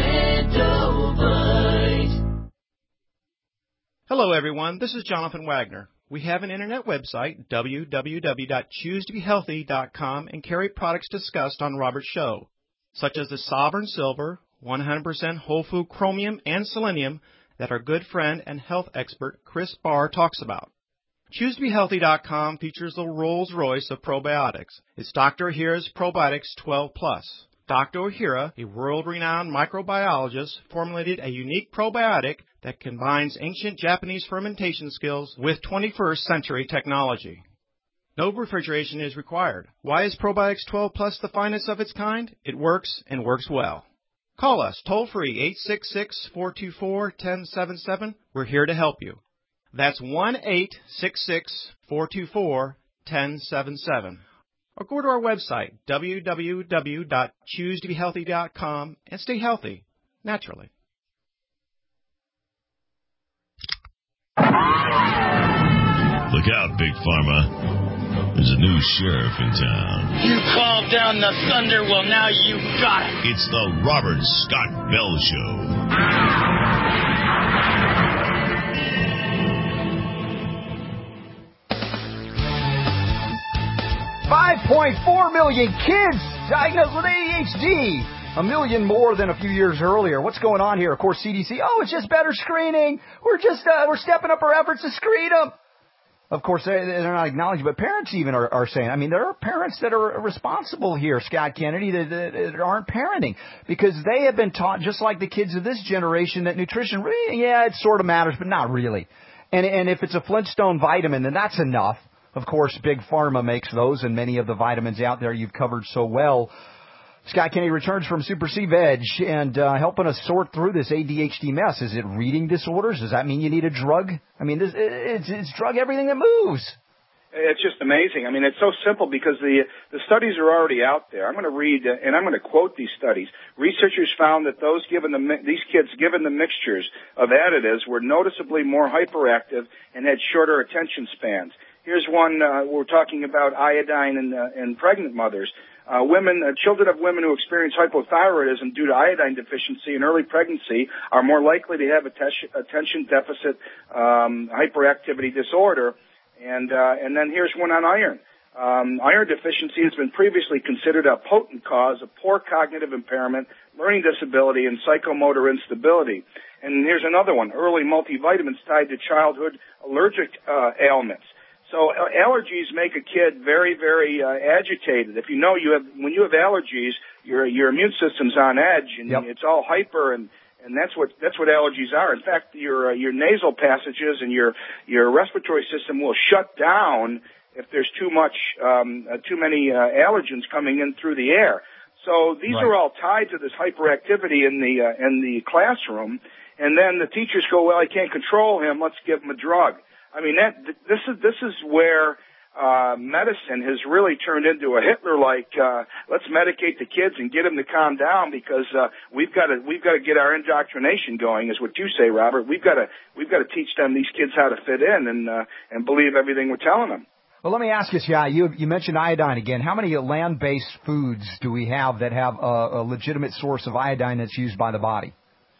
Extendovite. Hello, everyone. This is Jonathan Wagner. We have an internet website, w w w dot choose to be healthy dot com, and carry products discussed on Robert's show, such as the Sovereign Silver, one hundred percent whole food chromium and selenium that our good friend and health expert Chris Barr talks about. choose to be healthy dot com features the Rolls-Royce of probiotics. It's Doctor Ohhira's Probiotics twelve plus. Doctor Ohhira, a world-renowned microbiologist, formulated a unique probiotic that combines ancient Japanese fermentation skills with twenty-first century technology. No refrigeration is required. Why is Probiotics twelve plus the finest of its kind? It works and works well. Call us toll-free eight six six, four two four, one zero seven seven. We're here to help you. That's one eight six six, four two four, one zero seven seven. Or go to our website, w w w dot choose to be healthy dot com, and stay healthy, naturally. Look out, Big Pharma. There's a new sheriff in town. You called down the thunder, well, now you got it. It's the Robert Scott Bell Show. five point four million kids diagnosed with A D H D. A million more than a few years earlier. What's going on here? Of course, C D C, oh, it's just better screening. We're just, uh, we're stepping up our efforts to screen them. Of course, they're not acknowledging, but parents even are, are saying, I mean, there are parents that are responsible here, Scott Kennedy, that, that, that aren't parenting because they have been taught, just like the kids of this generation, that nutrition, really, yeah, it sort of matters, but not really. And, and if it's a Flintstone vitamin, then that's enough. Of course, Big Pharma makes those, and many of the vitamins out there you've covered so well. Scott Kennedy returns from Super C Veg and uh, helping us sort through this A D H D mess. Is it reading disorders? Does that mean you need a drug? I mean, this, it's, it's drug everything that moves. It's just amazing. I mean, it's so simple because the the studies are already out there. I'm going to read, uh, and I'm going to quote these studies. Researchers found that those given the these kids given the mixtures of additives were noticeably more hyperactive and had shorter attention spans. Here's one. Uh, we're talking about iodine in, uh, in pregnant mothers. Uh, women, uh, children of women who experience hypothyroidism due to iodine deficiency in early pregnancy are more likely to have attention, attention deficit um, hyperactivity disorder. And uh, and then here's one on iron. Um, iron deficiency has been previously considered a potent cause of poor cognitive impairment, learning disability, and psychomotor instability. And here's another one: early multivitamins tied to childhood allergic uh, ailments. So uh, allergies make a kid very, very uh, agitated. If you know you have, when you have allergies, your your immune system's on edge, and yep. it's all hyper, and and that's what that's what allergies are. In fact, your uh, your nasal passages and your your respiratory system will shut down if there's too much um, uh, too many uh, allergens coming in through the air. So these right. are all tied to this hyperactivity in the uh, in the classroom, and then the teachers go, well, I can't control him. Let's give him a drug. I mean, that, this is this is where uh, medicine has really turned into a Hitler-like, uh, let's medicate the kids and get them to calm down because, uh, we've got to, we've got to get our indoctrination going is what you say, Robert. We've got to, we've got to teach them, these kids, how to fit in and, uh, and believe everything we're telling them. Well, let me ask you, Scott, you, you mentioned iodine again. How many land-based foods do we have that have a, a legitimate source of iodine that's used by the body?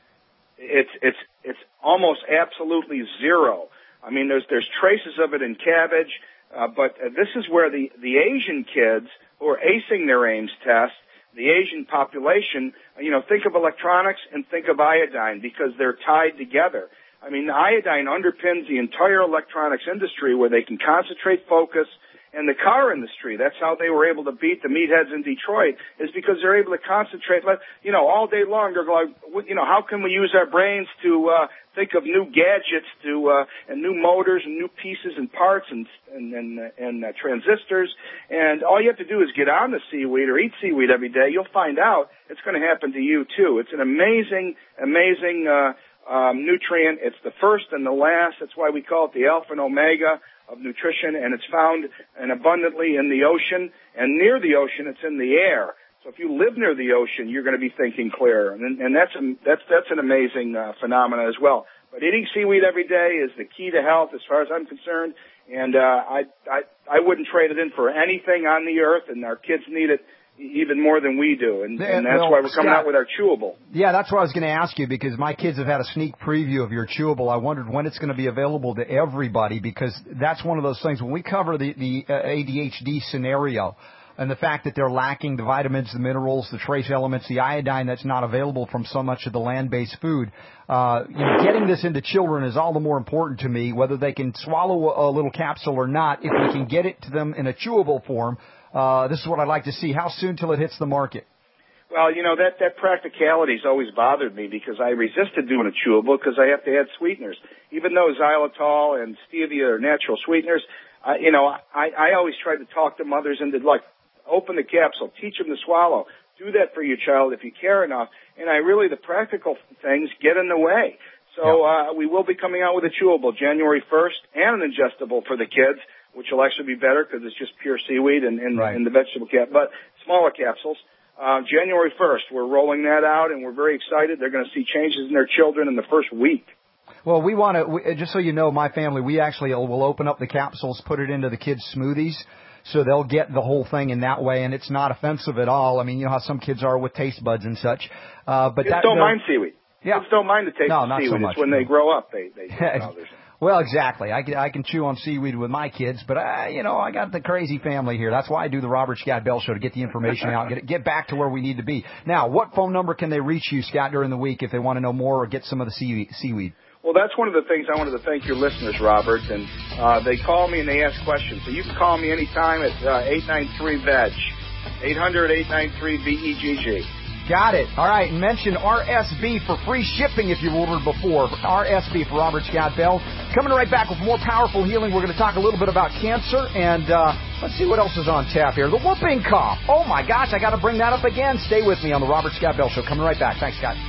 It's, it's, it's almost absolutely zero. I mean, there's, there's traces of it in cabbage. Uh, but uh, this is where the, the Asian kids who are acing their A I M S test, the Asian population, you know, think of electronics and think of iodine because they're tied together. I mean, iodine underpins the entire electronics industry where they can concentrate focus. And the car industry, that's how they were able to beat the meatheads in Detroit, is because they're able to concentrate, you know, all day long. They're like, you know, how can we use our brains to uh, think of new gadgets to uh, and new motors and new pieces and parts and and and, and uh, transistors? And all you have to do is get on the seaweed or eat seaweed every day. You'll find out it's going to happen to you too. It's an amazing, amazing uh, um, nutrient. It's the first and the last. That's why we call it the alpha and omega of nutrition, and it's found and abundantly in the ocean, and near the ocean, it's in the air. So if you live near the ocean, you're going to be thinking clearer, and, and that's a, that's that's an amazing uh, phenomenon as well. But eating seaweed every day is the key to health, as far as I'm concerned, and uh, I I I wouldn't trade it in for anything on the earth, and our kids need it even more than we do, and, and that's well, why we're coming Scott, out with our chewable. Yeah, that's what I was going to ask you, because my kids have had a sneak preview of your chewable. I wondered when it's going to be available to everybody, because that's one of those things. When we cover the, the uh, A D H D scenario and the fact that they're lacking the vitamins, the minerals, the trace elements, the iodine that's not available from so much of the land-based food, uh, you know, getting this into children is all the more important to me, whether they can swallow a, a little capsule or not. If we can get it to them in a chewable form, Uh, this is what I'd like to see. How soon till it hits the market? Well, you know, that, that practicality's always bothered me because I resisted doing a chewable because I have to add sweeteners. Even though xylitol and stevia are natural sweeteners, uh, you know, I, I always try to talk to mothers into, like, open the capsule, teach them to swallow. Do that for your child if you care enough. And I really, the practical things get in the way. So uh, we will be coming out with a chewable January first and an ingestible for the kids, which will actually be better because it's just pure seaweed and, and, right. and the vegetable cap, but smaller capsules. Uh, January first, we're rolling that out, and we're very excited. They're going to see changes in their children in the first week. Well, we want to, just so you know, my family, we actually will open up the capsules, put it into the kids' smoothies, so they'll get the whole thing in that way, and it's not offensive at all. I mean, you know how some kids are with taste buds and such. Uh, but kids that, don't no, mind seaweed. Yeah. Kids don't mind the taste no, of not seaweed. So much, it's when no. they grow up, they, they oh, Well, exactly. I can, I can chew on seaweed with my kids, but, I, you know, I got the crazy family here. That's why I do the Robert Scott Bell Show, to get the information out, get, get back to where we need to be. Now, what phone number can they reach you, Scott, during the week if they want to know more or get some of the seaweed? seaweed? Well, that's one of the things I wanted to thank your listeners, Robert, and uh, they call me and they ask questions. So you can call me anytime at uh, eight nine three V E G, eight hundred, eight nine three, V E G G. Got it. All right. And mention R S B for free shipping if you've ordered before. R S B for Robert Scott Bell. Coming right back with more powerful healing. We're going to talk a little bit about cancer. And uh, let's see what else is on tap here. The whooping cough. Oh, my gosh. I got to bring that up again. Stay with me on the Robert Scott Bell Show. Coming right back. Thanks, Scott.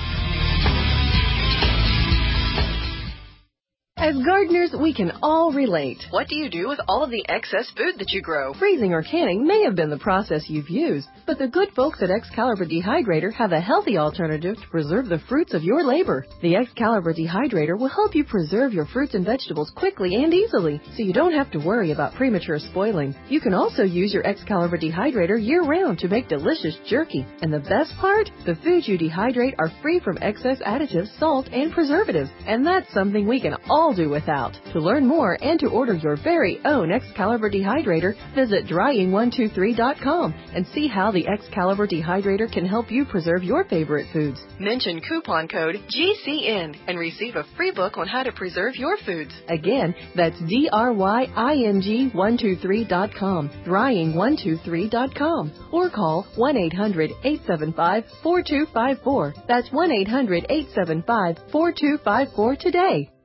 As gardeners, we can all relate. What do you do with all of the excess food that you grow? Freezing or canning may have been the process you've used, but the good folks at Excalibur Dehydrator have a healthy alternative to preserve the fruits of your labor. The Excalibur Dehydrator will help you preserve your fruits and vegetables quickly and easily, so you don't have to worry about premature spoiling. You can also use your Excalibur Dehydrator year-round to make delicious jerky. And the best part? The foods you dehydrate are free from excess additives, salt, and preservatives. And that's something we can all do without. To learn more and to order your very own Excalibur Dehydrator, visit drying one two three dot com and see how the Excalibur Dehydrator can help you preserve your favorite foods. Mention coupon code G C N and receive a free book on how to preserve your foods. Again, that's D R Y I N G one two three dot com, drying one two three dot com, or call one eight hundred, eight seven five, four two five four. That's one eight hundred, eight seven five, four two five four today.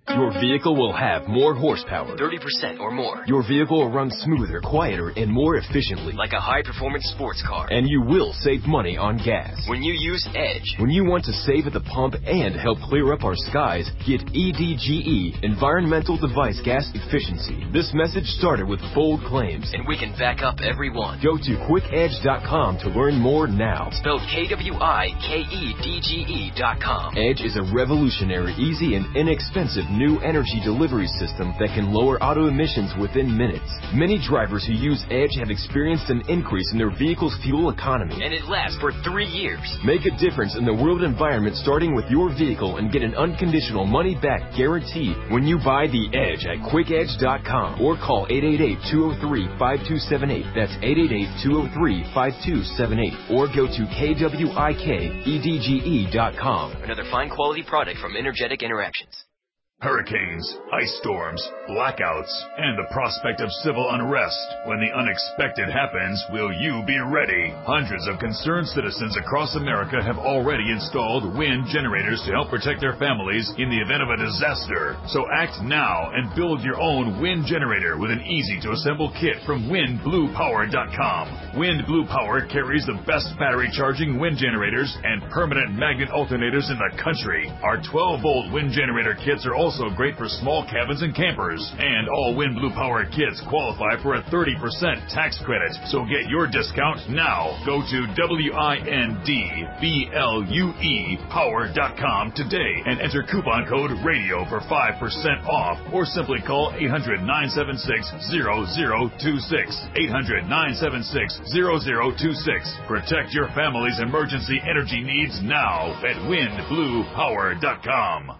Your vehicle will have more horsepower, thirty percent or more. Your vehicle will run smoother, quieter, and more efficiently, like a high-performance sports car. And you will save money on gas when you use Edge. When you want to save at the pump and help clear up our skies, get E D G E, Environmental Device Gas Efficiency. This message started with bold claims, and we can back up every one. Go to quick edge dot com to learn more now. Spelled K W I K E D G E dot com. Edge is a revolutionary, easy, and inexpensive new energy delivery system that can lower auto emissions within minutes. Many drivers who use Edge have experienced an increase in their vehicle's fuel economy, and it lasts for three years. Make a difference in the world environment starting with your vehicle and get an unconditional money-back guarantee when you buy the Edge at quick edge dot com or call eight eight eight, two oh three, five two seven eight. That's eight eight eight, two oh three, five two seven eight. Or go to K W I K E D G E dot com. Another fine quality product from Energetic Interactions. Hurricanes, ice storms, blackouts, and the prospect of civil unrest. When the unexpected happens, will you be ready? Hundreds of concerned citizens across America have already installed wind generators to help protect their families in the event of a disaster. So act now and build your own wind generator with an easy-to-assemble kit from wind blue power dot com. Wind Blue Power carries the best battery charging wind generators and permanent magnet alternators in the country. Our twelve volt wind generator kits are also Also great for small cabins and campers. And all Wind Blue Power kits qualify for a thirty percent tax credit. So get your discount now. Go to W I N D B L U E power dot com today and enter coupon code RADIO for five percent off. Or simply call eight hundred, nine seven six, zero zero two six. eight hundred, nine seven six, zero zero two six. Protect your family's emergency energy needs now at wind blue power dot com.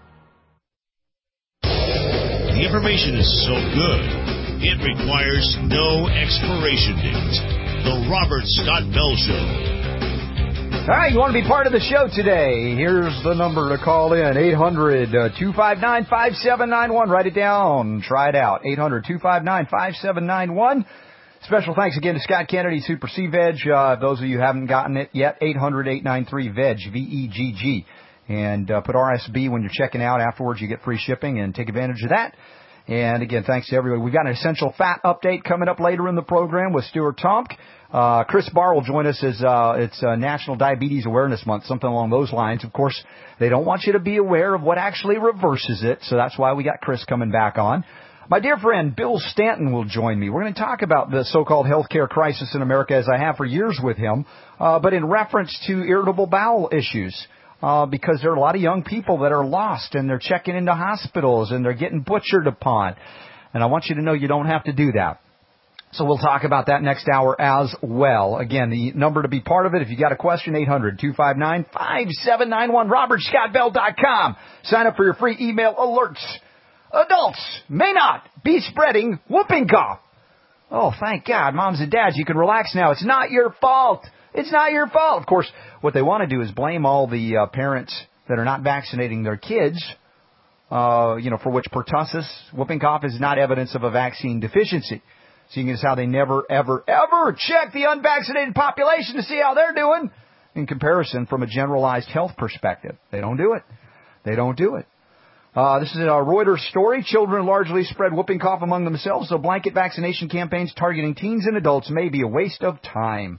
The information is so good, it requires no expiration date. The Robert Scott Bell Show. All right, you want to be part of the show today? Here's the number to call in, eight hundred, two five nine, five seven nine one. Write it down. Try it out, eight hundred, two five nine, five seven nine one. Special thanks again to Scott Kennedy, Super C Veg. Uh, those of you who haven't gotten it yet, eight hundred, eight nine three, V E G, V E G G. And uh, put R S B when you're checking out. Afterwards, you get free shipping, and take advantage of that. And again, thanks to everybody. We've got an essential fat update coming up later in the program with Stuart Tomk. Uh, Chris Barr will join us as uh, it's uh, National Diabetes Awareness Month, something along those lines. Of course, they don't want you to be aware of what actually reverses it, so that's why we got Chris coming back on. My dear friend Bill Stanton will join me. We're going to talk about the so-called healthcare crisis in America, as I have for years with him, uh, but in reference to irritable bowel issues. Uh, because there are a lot of young people that are lost, and they're checking into hospitals, and they're getting butchered upon. And I want you to know you don't have to do that. So we'll talk about that next hour as well. Again, the number to be part of it, if you got a question, eight hundred, two five nine, five seven nine one, robert scott bell dot com. Sign up for your free email alerts. Adults may not be spreading whooping cough. Oh, thank God, moms and dads, you can relax now. It's not your fault. It's not your fault. Of course, what they want to do is blame all the uh, parents that are not vaccinating their kids, uh, you know, for which pertussis, whooping cough, is not evidence of a vaccine deficiency. Seeing as how they never, ever, ever check the unvaccinated population to see how they're doing in comparison from a generalized health perspective. They don't do it. They don't do it. Uh, this is a Reuters story. Children largely spread whooping cough among themselves, so blanket vaccination campaigns targeting teens and adults may be a waste of time.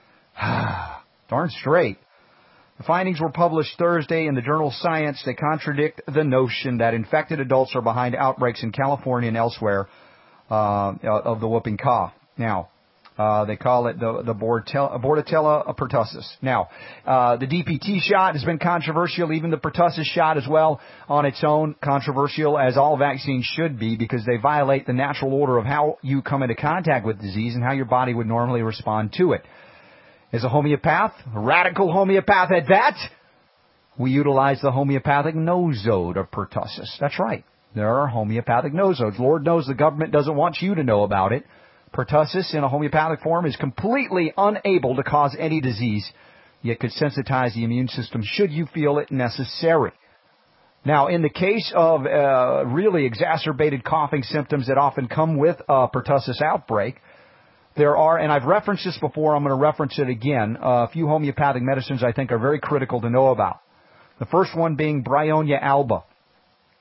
Darn straight. The findings were published Thursday in the journal Science. They contradict the notion that infected adults are behind outbreaks in California and elsewhere uh, of the whooping cough. Now, uh, they call it the, the Bordetella pertussis. Now, uh, the D P T shot has been controversial, even the pertussis shot as well on its own, controversial, as all vaccines should be, because they violate the natural order of how you come into contact with disease and how your body would normally respond to it. As a homeopath, a radical homeopath at that, we utilize the homeopathic nosode of pertussis. That's right. There are homeopathic nosodes. Lord knows the government doesn't want you to know about it. Pertussis in a homeopathic form is completely unable to cause any disease, yet could sensitize the immune system should you feel it necessary. Now, in the case of uh, really exacerbated coughing symptoms that often come with a pertussis outbreak, there are, and I've referenced this before, I'm going to reference it again, uh, a few homeopathic medicines I think are very critical to know about. The first one being Bryonia alba.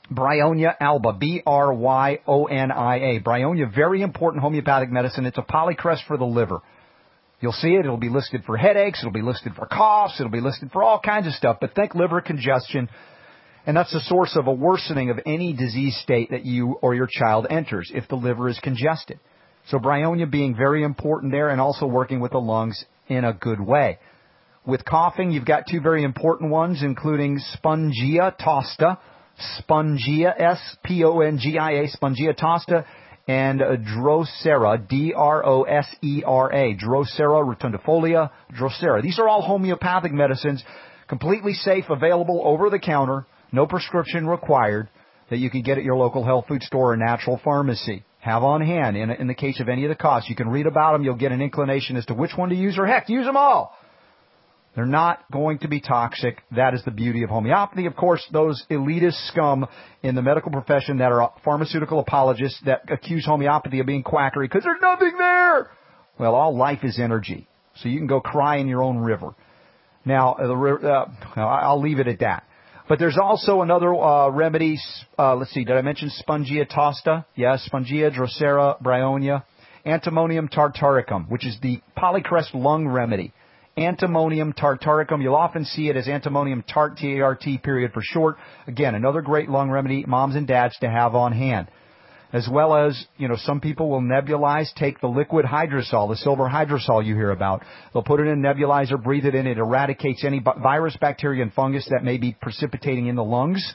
Bryonia alba, B R Y O N I A. Bryonia, very important homeopathic medicine. It's a polycrest for the liver. You'll see it. It'll be listed for headaches. It'll be listed for coughs. It'll be listed for all kinds of stuff. But think liver congestion, and that's the source of a worsening of any disease state that you or your child enters if the liver is congested. So Bryonia being very important there, and also working with the lungs in a good way. With coughing, you've got two very important ones, including Spongia tosta, Spongia, S P O N G I A, Spongia tosta, and Drosera, D R O S E R A, Drosera rotundifolia, Drosera. These are all homeopathic medicines, completely safe, available over the counter, no prescription required, that you can get at your local health food store or natural pharmacy. Have on hand in, in the case of any of the costs. You can read about them. You'll get an inclination as to which one to use, or heck, use them all. They're not going to be toxic. That is the beauty of homeopathy. Of course, those elitist scum in the medical profession that are pharmaceutical apologists that accuse homeopathy of being quackery because there's nothing there. Well, all life is energy. So you can go cry in your own river. Now, uh, uh, I'll leave it at that. But there's also another uh, remedy. Uh, let's see, did I mention Spongia tosta? Yes, Spongia, Drosera, Bryonia. Antimonium tartaricum, which is the polycrest lung remedy. Antimonium tartaricum. You'll often see it as antimonium tart, T A R T, period, for short. Again, another great lung remedy, moms and dads to have on hand. As well as, you know, some people will nebulize, take the liquid hydrosol, the silver hydrosol you hear about. They'll put it in a nebulizer, breathe it in. It eradicates any virus, bacteria, and fungus that may be precipitating in the lungs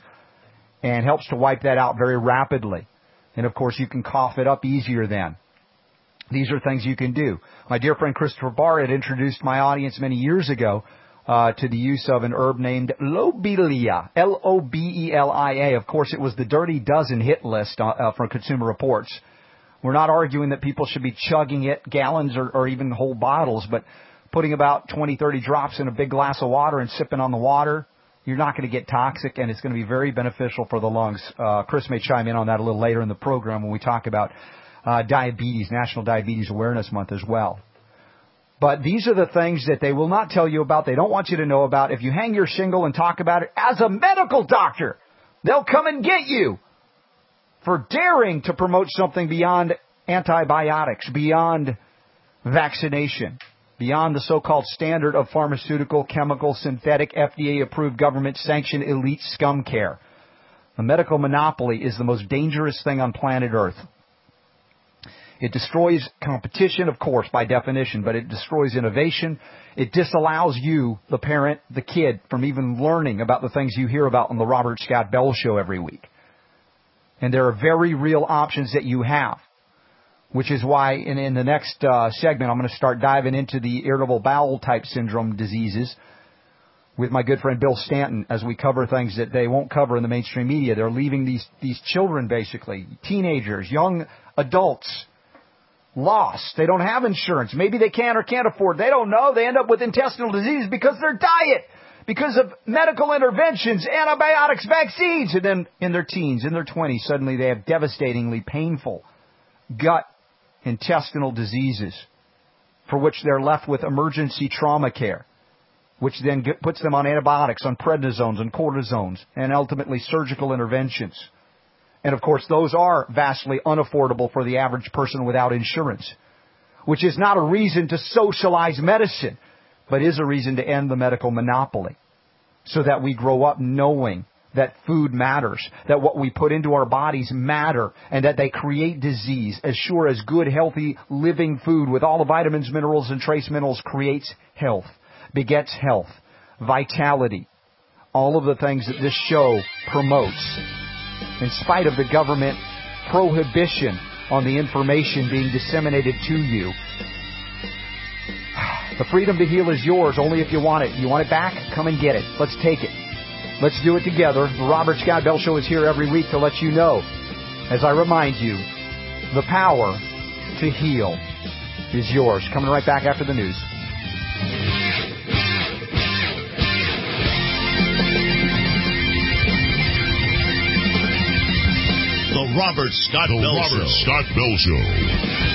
and helps to wipe that out very rapidly. And, of course, you can cough it up easier then. These are things you can do. My dear friend Christopher Barr had introduced my audience many years ago uh, to the use of an herb named Lobelia, L O B E L I A. Of course, it was the Dirty Dozen hit list uh, uh, from Consumer Reports. We're not arguing that people should be chugging it, gallons or, or even whole bottles, but putting about twenty, thirty drops in a big glass of water and sipping on the water, you're not going to get toxic, and it's going to be very beneficial for the lungs. Uh, Chris may chime in on that a little later in the program when we talk about Uh, diabetes, National Diabetes Awareness Month as well. But these are the things that they will not tell you about. They don't want you to know about. If you hang your shingle and talk about it as a medical doctor, they'll come and get you for daring to promote something beyond antibiotics, beyond vaccination, beyond the so-called standard of pharmaceutical, chemical, synthetic, F D A-approved, government-sanctioned elite scum care. The medical monopoly is the most dangerous thing on planet Earth. It destroys competition, of course, by definition, but it destroys innovation. It disallows you, the parent, the kid, from even learning about the things you hear about on the Robert Scott Bell Show every week. And there are very real options that you have, which is why in, in the next uh, segment I'm going to start diving into the irritable bowel type syndrome diseases with my good friend Bill Stanton as we cover things that they won't cover in the mainstream media. They're leaving these, these children, basically, teenagers, young adults, lost. They don't have insurance. Maybe they can or can't afford. They don't know. They end up with intestinal disease because of their diet, because of medical interventions, antibiotics, vaccines. And then in their teens, in their twenties, suddenly they have devastatingly painful gut intestinal diseases for which they're left with emergency trauma care, which then get, puts them on antibiotics, on prednisones, on cortisones, and ultimately surgical interventions. And, of course, those are vastly unaffordable for the average person without insurance, which is not a reason to socialize medicine, but is a reason to end the medical monopoly so that we grow up knowing that food matters, that what we put into our bodies matter, and that they create disease as sure as good, healthy, living food with all the vitamins, minerals, and trace minerals creates health, begets health, vitality, all of the things that this show promotes. In spite of the government prohibition on the information being disseminated to you. The freedom to heal is yours only if you want it. You want it back? Come and get it. Let's take it. Let's do it together. The Robert Scott Bell Show is here every week to let you know, as I remind you, the power to heal is yours. Coming right back after the news. The Robert Scott the Bell Robert Show. Scott Bell Show.